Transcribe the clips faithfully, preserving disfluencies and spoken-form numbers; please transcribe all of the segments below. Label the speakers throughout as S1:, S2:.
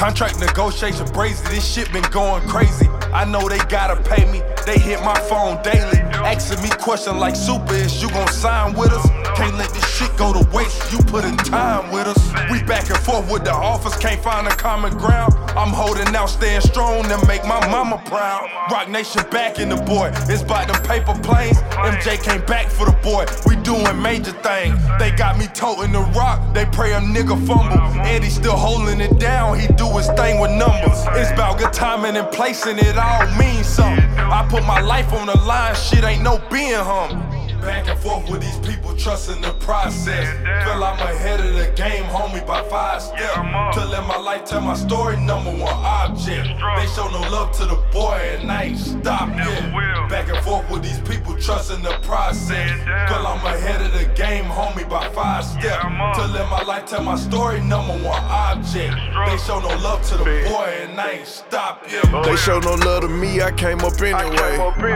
S1: Contract negotiation brazy, this shit been going crazy. I know they gotta pay me, they hit my phone daily. Asking me questions like, Super, is you gon' sign with us? Can't let this shit go to waste, you put in time with us. We back and forth with the office, can't find a common ground. I'm holding out, staying strong to make my mama proud. Rock Nation back in the boy, it's about them paper planes. M J came back for the boy, we doing major things. They got me toting the rock, they pray a nigga fumble. Eddie still holding it down, he do his thing with numbers. It's about good timing and placing, it all means something. I put my life on the line, shit ain't no being humble. Back and forth with these people, trusting the process. Feel I'm ahead of the game, homie, by five steps. To let my life tell my story, number one object. They show no love to the boy and I ain't stopped yet. Back and forth with these people, trusting the process. Feel I'm ahead of the game, homie, by five steps. To let my life tell my story, number one object. They show no love to the boy and I ain't stopped yet.
S2: They show no love to me, I came up anyway.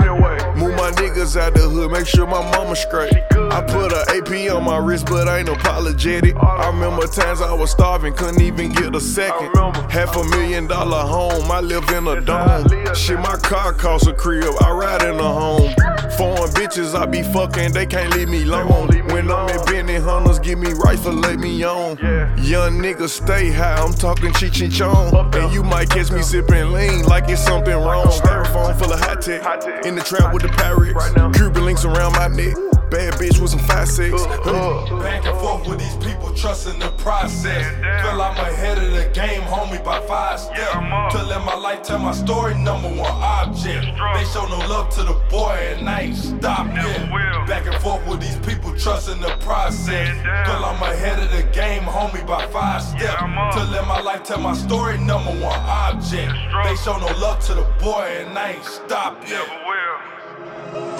S2: Move my niggas out the hood, make sure my mama straight. I put a A P on my wrist, but I ain't apologetic. I remember times I was starving, couldn't even get a second. Half a million dollar home, I live in a dome. Shit, my car costs a crib, I ride in a home. Foreign bitches I be fucking, they can't leave me alone. When I'm at Benny Hunters, give me rifle, let me on. Young niggas stay high, I'm talking Cheech and Chong. And you might catch me sipping lean like it's something wrong. Styrofoam full of high tech, in the trap with the Pyrex. Cuban links around my neck. Bad bitch with some five six.
S1: Back and forth with these people, trusting the process. Feel I'm ahead of the game, homie, by five steps. To let my life tell my story, number one object. They show no love to the boy and I ain't stopped yet. Back and forth with these people, trusting the process. Feel I'm ahead of the game, homie, by five steps. To let my life tell my story, number one object. They show no love to the boy and I ain't stopped yet.